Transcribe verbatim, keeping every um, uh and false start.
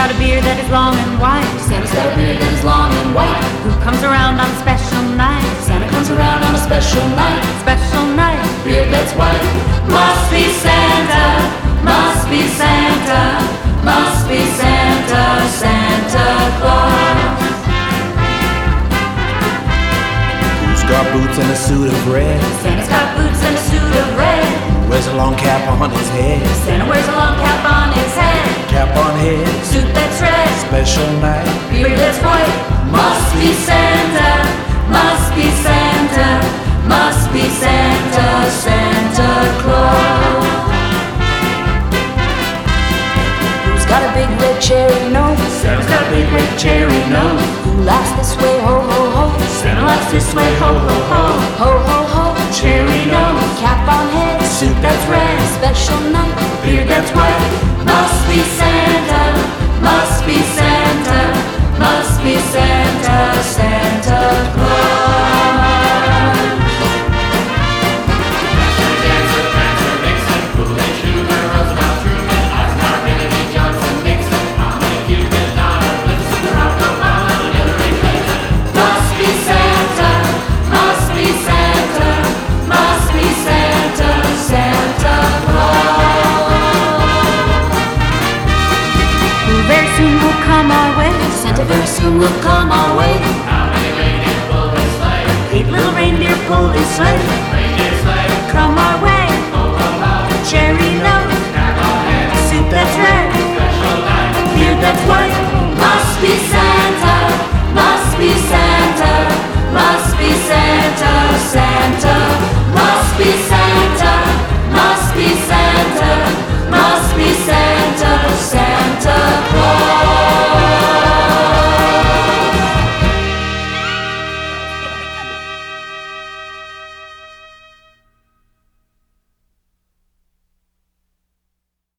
got a beard that is long and white. Santa's got a beard that is long and white. Who comes around on a special night. Santa comes around on a special night. Special night. Beard that's white. Must be Santa, must be Santa, must be Santa, Santa Claus. Who's got boots and a suit of red? Santa's got boots and a suit of red. Wears a long cap on his head. Santa wears a long cap on his head. Cap on head. Suit that's red. Special night. Beard that's white. Must be Santa, must be Santa, must be Santa, Santa Claus. Who's got a big red cherry nose? Santa's got a big red cherry nose. Who laughs this way, ho ho ho? Santa laughs this way, ho ho ho. Ho ho ho. Cherry nose. Cap on head. Suit that's red. Special night. Beard that's white. Must be Santa, must be Santa, must be Santa, Santa Claus. Dancer, Prancer, Vixen, Kool-Aid, Sugar, Roosevelt, Truman, Oxnard, Kennedy, Johnson, Nixon, Comet, Cupid, Donner, Blitzen, Barack Obama, Hillary Clinton. Must be Santa, must be Santa, must be Santa, Santa Claus. Who very soon will come our way. Santa very soon will come our way. How many reindeer pull his sleigh? Eight little reindeer pull his sleigh.